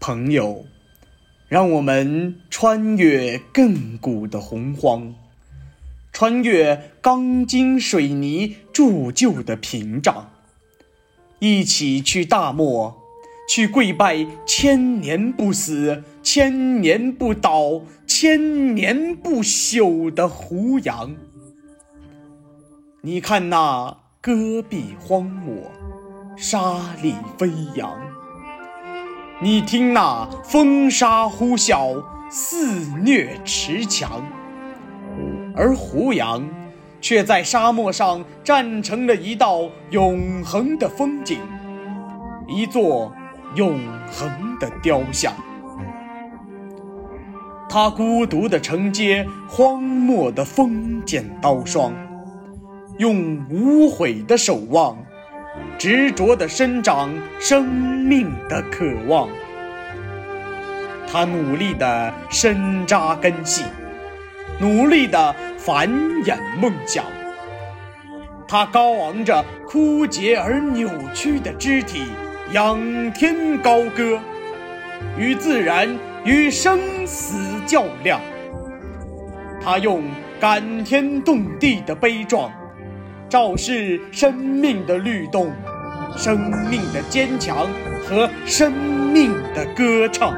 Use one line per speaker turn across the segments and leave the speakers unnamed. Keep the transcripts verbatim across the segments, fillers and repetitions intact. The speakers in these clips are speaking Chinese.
朋友，让我们穿越亘古的洪荒，穿越钢筋水泥铸就的屏障，一起去大漠，去跪拜千年不死、千年不倒、千年不朽的胡杨。你看那戈壁荒漠，沙砾飞扬，你听那风沙呼啸，肆虐驰骋，而胡杨却在沙漠上站成了一道永恒的风景，一座永恒的雕像。他孤独地承接荒漠的锋剑刀霜，用无悔的守望，执着地伸张生命的渴望。他努力地深扎根系，努力地繁衍梦想。他高昂着枯竭而扭曲的肢体，仰天高歌，与自然与生死较量。他用感天动地的悲壮，昭示生命的律动，生命的坚强和生命的歌唱。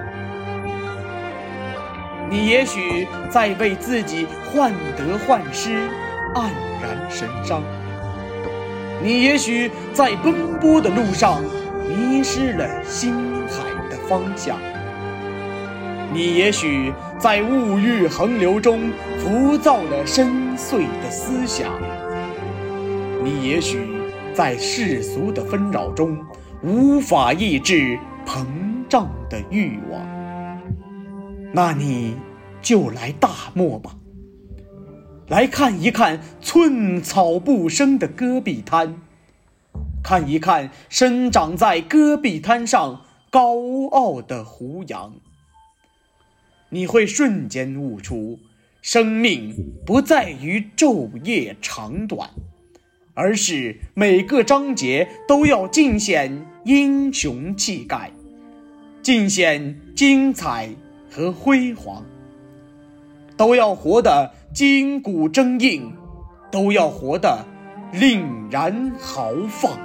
你也许在为自己患得患失黯然神伤，你也许在奔波的路上迷失了心海的方向，你也许在物欲横流中浮躁了深邃的思想，你也许在世俗的纷扰中无法抑制膨胀的欲望。那你就来大漠吧，来看一看寸草不生的戈壁滩，看一看生长在戈壁滩上高傲的胡杨。你会瞬间悟出，生命不在于昼夜长短，而是每个章节都要尽显英雄气概，尽显精彩和辉煌，都要活得筋骨铮硬，都要活得凛然豪放。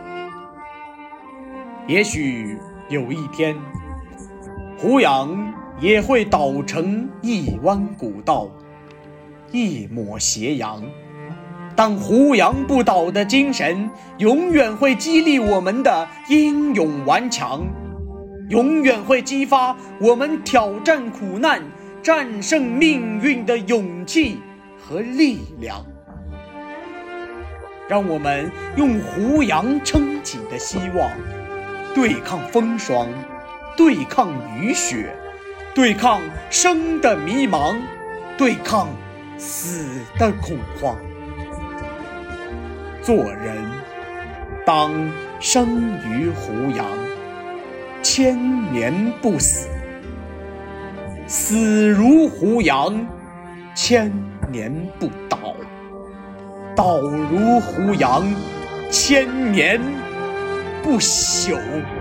也许有一天，胡杨也会倒成一弯古道，一抹斜阳，但胡杨不倒的精神永远会激励我们的英勇顽强，永远会激发我们挑战苦难、战胜命运的勇气和力量。让我们用胡杨撑起的希望，对抗风霜，对抗雨雪，对抗生的迷茫，对抗死的恐慌。做人当生于胡杨，千年不死；死如胡杨，千年不倒；倒如胡杨，千年不朽。